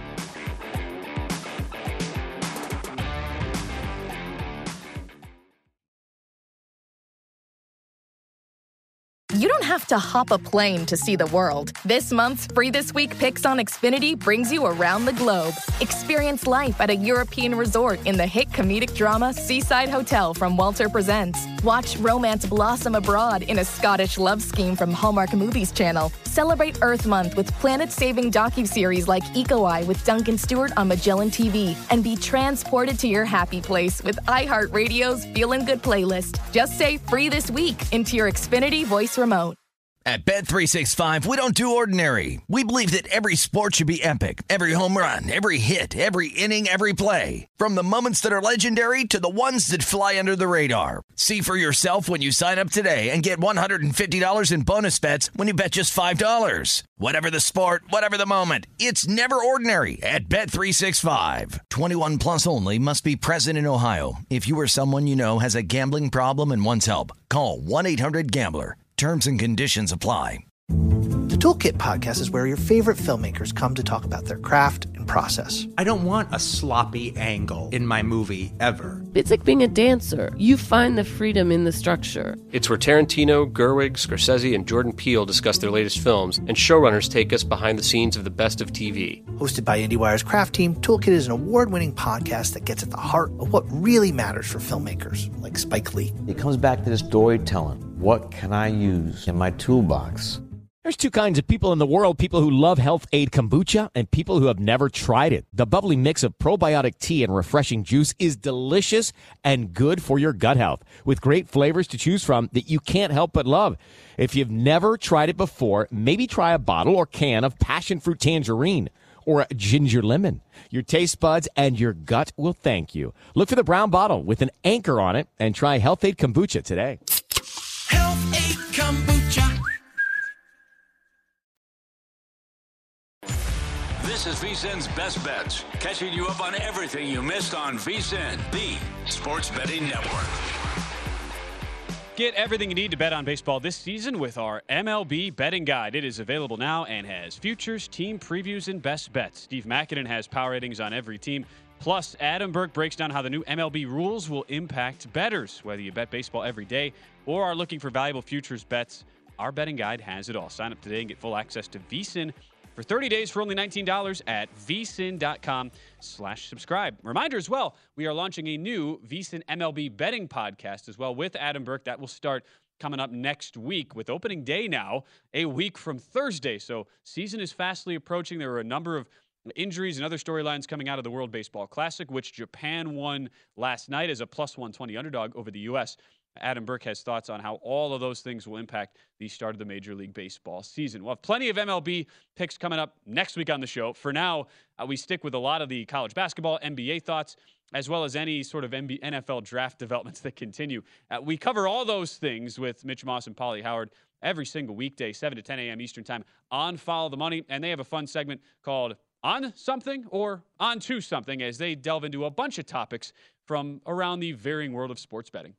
You don't have to hop a plane to see the world. This month's Free This Week Picks on Xfinity brings you around the globe. Experience life at a European resort in the hit comedic drama Seaside Hotel from Walter Presents. Watch romance blossom abroad in a Scottish love scheme from Hallmark Movies Channel. Celebrate Earth Month with planet-saving docuseries like Eco Eye with Duncan Stewart on Magellan T V. And be transported to your happy place with iHeartRadio's Feelin' Good playlist. Just say Free This Week into your Xfinity voice remote. At Bet three sixty-five, we don't do ordinary. We believe that every sport should be epic. Every home run, every hit, every inning, every play. From the moments that are legendary to the ones that fly under the radar. See for yourself when you sign up today and get one hundred fifty dollars in bonus bets when you bet just five dollars. Whatever the sport, whatever the moment, it's never ordinary at Bet three sixty-five. twenty-one plus only. Must be present in Ohio. If you or someone you know has a gambling problem and wants help, call one eight hundred gambler. Terms and conditions apply. Toolkit Podcast is where your favorite filmmakers come to talk about their craft and process. I don't want a sloppy angle in my movie ever. It's like being a dancer. You find the freedom in the structure. It's where Tarantino, Gerwig, Scorsese, and Jordan Peele discuss their latest films, and showrunners take us behind the scenes of the best of T V. Hosted by IndieWire's Craft Team, Toolkit is an award-winning podcast that gets at the heart of what really matters for filmmakers, like Spike Lee. It comes back to this storytelling. What can I use in my toolbox? There's two kinds of people in the world, people who love Health Aid Kombucha and people who have never tried it. The bubbly mix of probiotic tea and refreshing juice is delicious and good for your gut health, with great flavors to choose from that you can't help but love. If you've never tried it before, maybe try a bottle or can of passion fruit tangerine or a ginger lemon. Your taste buds and your gut will thank you. Look for the brown bottle with an anchor on it and try Health Aid Kombucha today. Health Aid Kombucha. This is VSiN's Best Bets, catching you up on everything you missed on VSiN, the sports betting network. Get everything you need to bet on baseball this season with our M L B betting guide. It is available now and has futures, team previews, and best bets. Steve Mackinnon has power ratings on every team. Plus, Adam Burke breaks down how the new M L B rules will impact bettors. Whether you bet baseball every day or are looking for valuable futures bets, our betting guide has it all. Sign up today and get full access to VSiN for thirty days for only nineteen dollars at vsin.com slash subscribe. Reminder as well, we are launching a new VSiN M L B betting podcast as well with Adam Burke. That will start coming up next week with opening day now, a week from Thursday. So season is fastly approaching. There are a number of injuries and other storylines coming out of the World Baseball Classic, which Japan won last night as a plus one twenty underdog over the U S Adam Burke has thoughts on how all of those things will impact the start of the Major League Baseball season. We'll have plenty of M L B picks coming up next week on the show. For now, uh, we stick with a lot of the college basketball, N B A thoughts, as well as any sort of N F L draft developments that continue. Uh, we cover all those things with Mitch Moss and Pauly Howard every single weekday, seven to ten a.m. Eastern Time on Follow the Money. And they have a fun segment called On Something or On To Something as they delve into a bunch of topics from around the varying world of sports betting.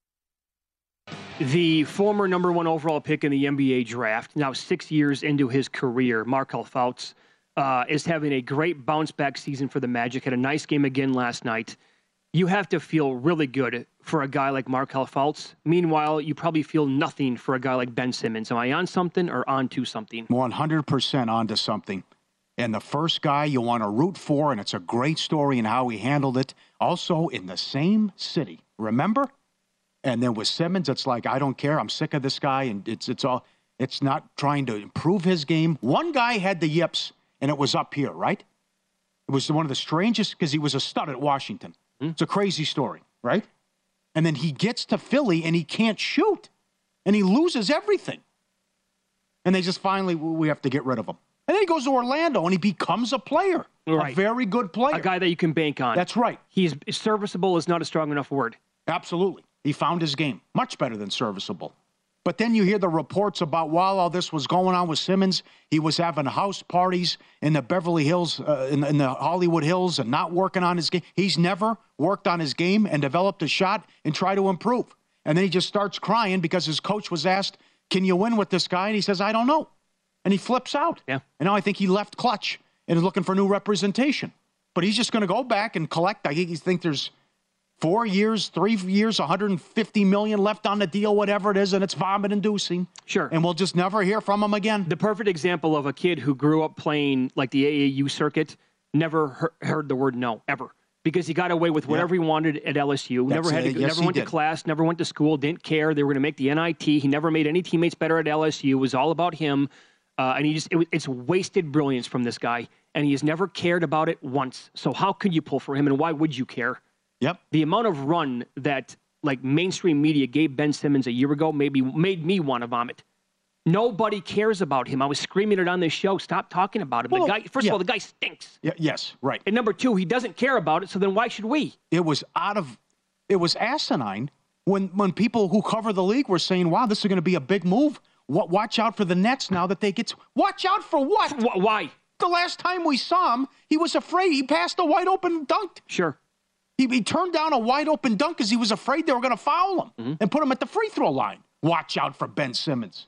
The former number one overall pick in the N B A draft, now six years into his career, Markelle Fultz, uh, is having a great bounce-back season for the Magic. Had a nice game again last night. You have to feel really good for a guy like Markelle Fultz. Meanwhile, you probably feel nothing for a guy like Ben Simmons. Am I on something or on to something? one hundred percent onto something. And the first guy you want to root for, and it's a great story in how he handled it, also in the same city. Remember? And then with Simmons, it's like, I don't care. I'm sick of this guy. And it's it's all it's not trying to improve his game. One guy had the yips, and it was up here, right? It was one of the strangest because he was a stud at Washington. Mm. It's a crazy story, right? And then he gets to Philly, and he can't shoot. And he loses everything. And they just finally, we have to get rid of him. And then he goes to Orlando, and he becomes a player. Right. A very good player. A guy that you can bank on. That's right. He's serviceable is not a strong enough word. Absolutely. He found his game. Much better than serviceable. But then you hear the reports about while all this was going on with Simmons, he was having house parties in the Beverly Hills, uh, in, in the Hollywood Hills, and not working on his game. He's never worked on his game and developed a shot and tried to improve. And then he just starts crying because his coach was asked, can you win with this guy? And he says, I don't know. And he flips out. Yeah. And now I think he left Clutch and is looking for new representation. But he's just going to go back and collect. I think there's Four years, three years, one hundred fifty million dollars left on the deal, whatever it is, and it's vomit-inducing. Sure. And we'll just never hear from him again. The perfect example of a kid who grew up playing like the A A U circuit, never he- heard the word no, ever. Because he got away with whatever yeah. he wanted at L S U. That's never had to, yes, never went did. to class, never went to school, didn't care. They were going to make the N I T. He never made any teammates better at L S U. It was all about him. Uh, and he just it, it's wasted brilliance from this guy. And he has never cared about it once. So how could you pull for him, and why would you care? Yep. The amount of run that like mainstream media gave Ben Simmons a year ago maybe made me want to vomit. Nobody cares about him. I was screaming it on this show. Stop talking about him. Well, the guy, first yeah. of all, the guy stinks. Yeah, yes, right. And number two, he doesn't care about it. So then why should we? It was out of, it was asinine when when people who cover the league were saying, "Wow, this is going to be a big move. What? Watch out for the Nets now that they get. Watch out for what? Why? The last time we saw him, he was afraid. He passed a wide open dunk. Sure. He, he turned down a wide-open dunk because he was afraid they were going to foul him mm-hmm. and put him at the free throw line. Watch out for Ben Simmons.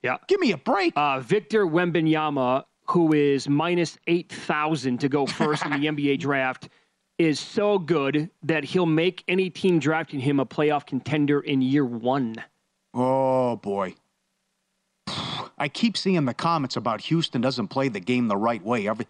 Yeah. Give me a break. Uh, Victor Wembanyama, who is minus eight thousand to go first in the N B A draft, is so good that he'll make any team drafting him a playoff contender in year one. Oh, boy. I keep seeing the comments about Houston doesn't play the game the right way. Every,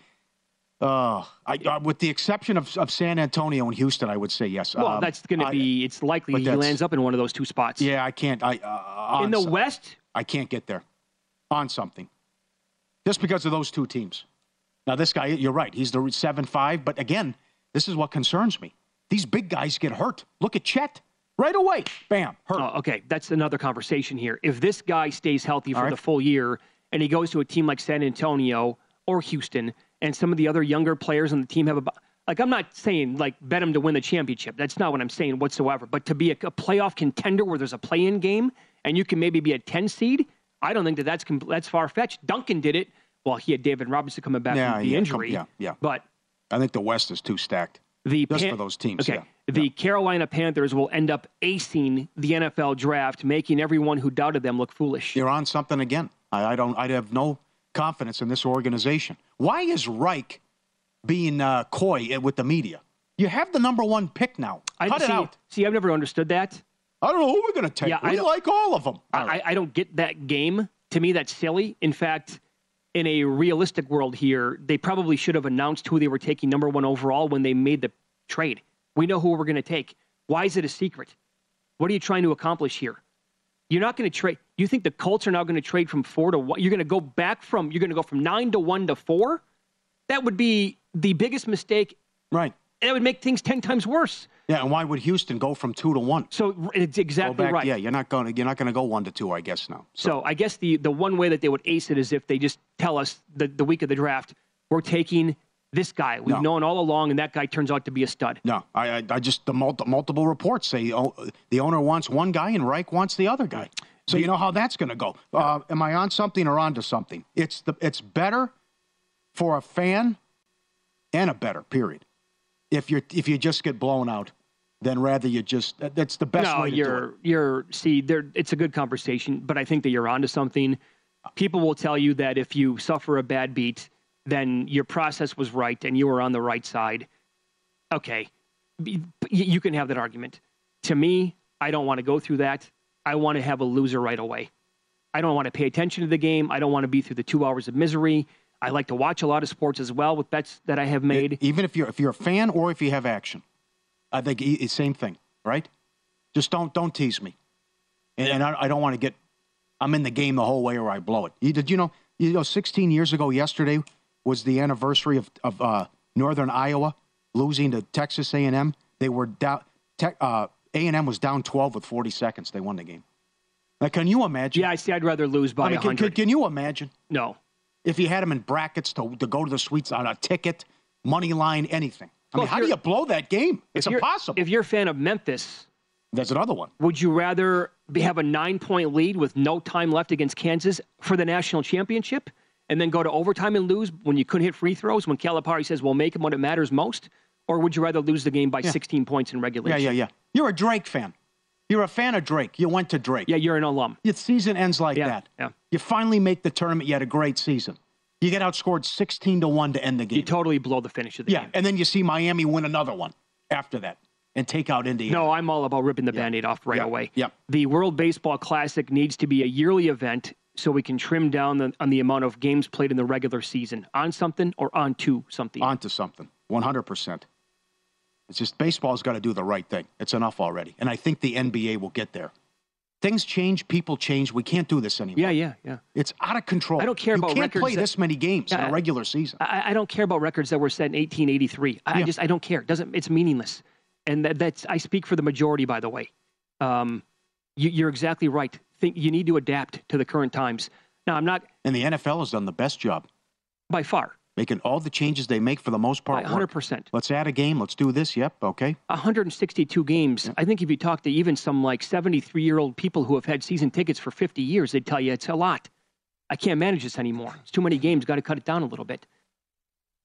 uh, I, uh, with the exception of, of San Antonio and Houston, I would say yes. Well, um, that's going to be, it's likely he lands up in one of those two spots. Yeah, I can't. I uh, In the some, West? I can't get there on something. Just because of those two teams. Now, this guy, you're right. He's the seven five, but again, this is what concerns me. These big guys get hurt. Look at Chet. Right away, bam, hurt. Oh, okay, that's another conversation here. If this guy stays healthy for All right. the full year and he goes to a team like San Antonio or Houston and some of the other younger players on the team have a – like, I'm not saying, like, bet him to win the championship. That's not what I'm saying whatsoever. But to be a, a playoff contender where there's a play-in game and you can maybe be a ten seed, I don't think that that's, that's far-fetched. Duncan did it. Well, he had David Robinson coming back yeah, from the yeah, injury. Yeah, yeah. But I think the West is too stacked. The Just Pan- for those teams, okay. yeah. The yeah. Carolina Panthers will end up acing the N F L draft, making everyone who doubted them look foolish. You're on something again. I, I don't. I have no confidence in this organization. Why is Reich being uh, coy with the media? You have the number one pick now. I, Cut see, it out. See, I've never understood that. I don't know who we're going to take. Yeah, we I don't- like all of them. I, I, I don't get that game. To me, that's silly. In fact, in a realistic world here, they probably should have announced who they were taking number one overall when they made the trade. We know who we're going to take. Why is it a secret? What are you trying to accomplish here? You're not going to trade. You think the Colts are now going to trade from four to one? You're going to go back from, you're going to go from nine to one to four? That would be the biggest mistake. Right. That would make things ten times worse. Yeah, and why would Houston go from two to one? So it's exactly Go back, right. Yeah, you're not going to you're not going to go one to two, I guess now. So I guess the, the one way that they would ace it is if they just tell us the, the week of the draft, we're taking this guy. We've No. known all along, and that guy turns out to be a stud. No, I, I, I just the mul- multiple reports say oh, the owner wants one guy and Reich wants the other guy. So you know how that's going to go. Uh, am I on something or onto something? It's the it's better for a fan and a better period. If you if you just get blown out, then rather you just that, that's the best no, way to you're, do it. you're, see, there. It's a good conversation, but I think that you're onto something. People will tell you that if you suffer a bad beat, then your process was right and you were on the right side. Okay, y- you can have that argument. To me, I don't want to go through that. I want to have a loser right away. I don't want to pay attention to the game. I don't want to be through the two hours of misery. I like to watch a lot of sports as well with bets that I have made. Even if you're if you're a fan or if you have action, I think e- it's same thing, right? Just don't don't tease me, and, and I, I don't want to get. I'm in the game the whole way or I blow it. You, did you know? You know, sixteen years ago yesterday was the anniversary of of uh, Northern Iowa losing to Texas A and M. They were down. Te- uh, A and M was down twelve with forty seconds. They won the game. Like, can you imagine? Yeah, I see. I'd rather lose by I mean, one can, hundred. can, can you imagine? No. If you had them in brackets to, to go to the suites on a ticket, money line, anything. I Well, mean, if how do you're- you blow that game? It's If you're- impossible. If you're a fan of Memphis, There's another one. would you rather be, have a nine-point lead with no time left against Kansas for the national championship and then go to overtime and lose when you couldn't hit free throws when Calipari says, well, make them when it matters most? Or would you rather lose the game by Yeah. sixteen points in Yeah, regulation? yeah, yeah. You're a Drake fan. You're a fan of Drake. You went to Drake. Yeah, you're an alum. Your season ends like Yeah, that. yeah. You finally make the tournament. You had a great season. You get outscored sixteen to one to end the game. You totally blow the finish of the yeah, game. and then you see Miami win another one after that and take out Indiana. No, I'm all about ripping the Yeah. Band-Aid off right Yeah. away. Yeah. The World Baseball Classic needs to be a yearly event so we can trim down the, on the amount of games played in the regular season. On something or on to something? Onto something. one hundred percent. It's just baseball's got to do the right thing. It's enough already. And I think the N B A will get there. Things change, people change. We can't do this anymore. Yeah, yeah, yeah. It's out of control. I don't care you about can't records play that- this many games in Yeah, a regular season. I, I don't care about records that were set in eighteen eighty-three. I, I Yeah. just I don't care. It doesn't it's meaningless, and that, that's I speak for the majority, by the way. Um, you, you're exactly right. Think you need to adapt to the current times. Now, I'm not And the N F L has done the best job by far. making all the changes they make for the most part. By one hundred work. percent. Let's add a game. Let's do this. Yep. Okay. one hundred sixty-two games. I think if you talk to even some like seventy-three-year-old people who have had season tickets for fifty years, they'd tell you it's a lot. I can't manage this anymore. It's too many games. Got to cut it down a little bit.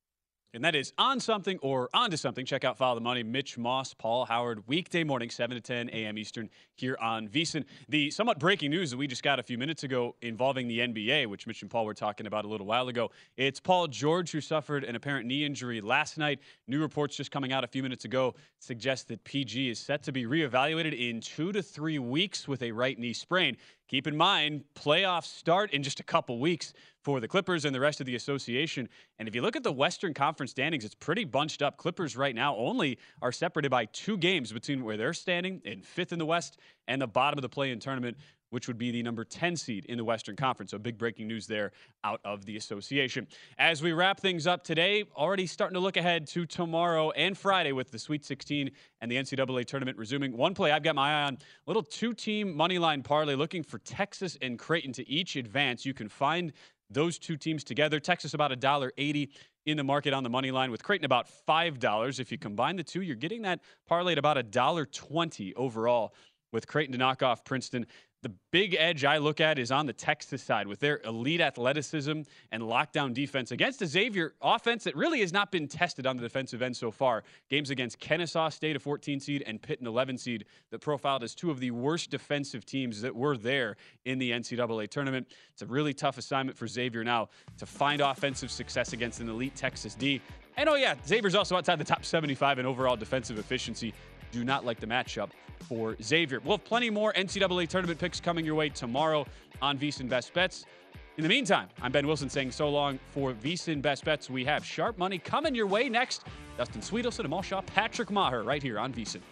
And that is On Something or Onto Something. Check out Follow the Money. Mitch Moss, Paul Howard, weekday morning, seven to ten a.m. Eastern here on VSiN. The somewhat breaking news that we just got a few minutes ago involving the N B A, which Mitch and Paul were talking about a little while ago. It's Paul George who suffered an apparent knee injury last night. New reports just coming out a few minutes ago suggest that P G is set to be reevaluated in two to three weeks with a right knee sprain. Keep in mind, playoffs start in just a couple weeks for the Clippers and the rest of the association. And if you look at the Western Conference standings, it's pretty bunched up. Clippers right now only are separated by two games between where they're standing in fifth in the West and the bottom of the play-in tournament, which would be the number ten seed in the Western Conference. So big breaking news there out of the association. As we wrap things up today, already starting to look ahead to tomorrow and Friday with the Sweet sixteen and the N C double A tournament resuming. One play I've got my eye on, a little two-team money line parlay looking for Texas and Creighton to each advance. You can find those two teams together. Texas about one dollar eighty in the market on the money line, with Creighton about five dollars. If you combine the two, you're getting that parlay at about one dollar twenty overall, with Creighton to knock off Princeton. The big edge I look at is on the Texas side with their elite athleticism and lockdown defense against a Xavier offense that really has not been tested on the defensive end so far. Games against Kennesaw State, a fourteen seed, and Pitt, an eleven seed, that profiled as two of the worst defensive teams that were there in the N C double A tournament. It's a really tough assignment for Xavier now to find offensive success against an elite Texas D. And oh yeah, Xavier's also outside the top seventy-five in overall defensive efficiency. Do not like the matchup for Xavier. We'll have plenty more N C double A tournament picks coming your way tomorrow on VSiN Best Bets. In the meantime, I'm Ben Wilson saying so long for VSiN Best Bets. We have sharp money coming your way next. Dustin Sweetelson, Amal Shaw, Patrick Maher right here on VSiN.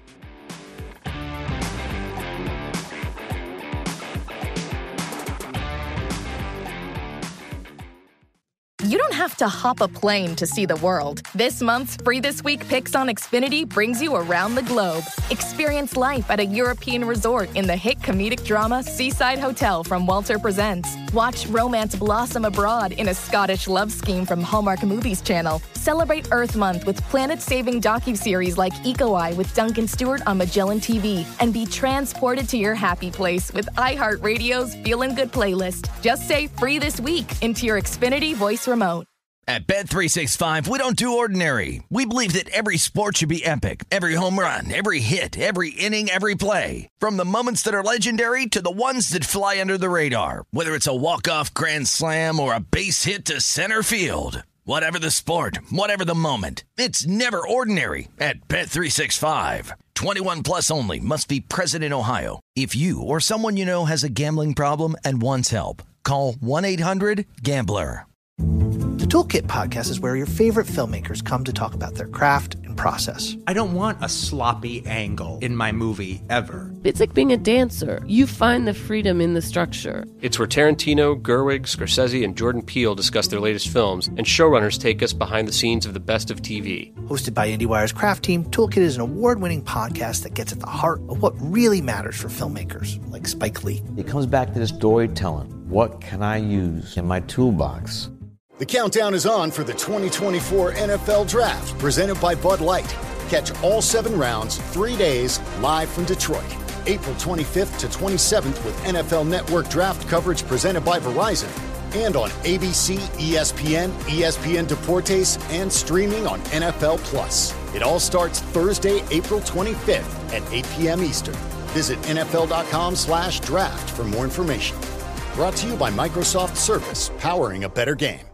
You don't have to hop a plane to see the world. This month's Free This Week Picks on Xfinity brings you around the globe. Experience life at a European resort in the hit comedic drama Seaside Hotel from Walter Presents. Watch romance blossom abroad in a Scottish love scheme from Hallmark Movies Channel. Celebrate Earth Month with planet-saving docuseries like Eco Eye with Duncan Stewart on Magellan T V. And be transported to your happy place with iHeartRadio's Feelin' Good playlist. Just say Free This Week into your Xfinity voice remote. At Bet three sixty-five, we don't do ordinary. We believe that every sport should be epic. Every home run, every hit, every inning, every play. From the moments that are legendary to the ones that fly under the radar. Whether it's a walk-off grand slam or a base hit to center field. Whatever the sport, whatever the moment. It's never ordinary at Bet three sixty-five. twenty-one plus only. Must be present in Ohio. If you or someone you know has a gambling problem and wants help, call one eight hundred gambler. The Toolkit Podcast is where your favorite filmmakers come to talk about their craft and process. I don't want a sloppy angle in my movie ever. It's like being a dancer. You find the freedom in the structure. It's where Tarantino, Gerwig, Scorsese, and Jordan Peele discuss their latest films, and showrunners take us behind the scenes of the best of T V. Hosted by IndieWire's Craft Team, Toolkit is an award-winning podcast that gets at the heart of what really matters for filmmakers, like Spike Lee. It comes back to the storytelling. What can I use in my toolbox? The countdown is on for the twenty twenty-four N F L Draft, presented by Bud Light. Catch all seven rounds, three days, live from Detroit. April twenty-fifth to twenty-seventh with N F L Network draft coverage presented by Verizon. And on A B C, E S P N, E S P N Deportes, and streaming on N F L Plus. It all starts Thursday, April twenty-fifth at eight p.m. Eastern. Visit nfl.com slash draft for more information. Brought to you by Microsoft Surface, powering a better game.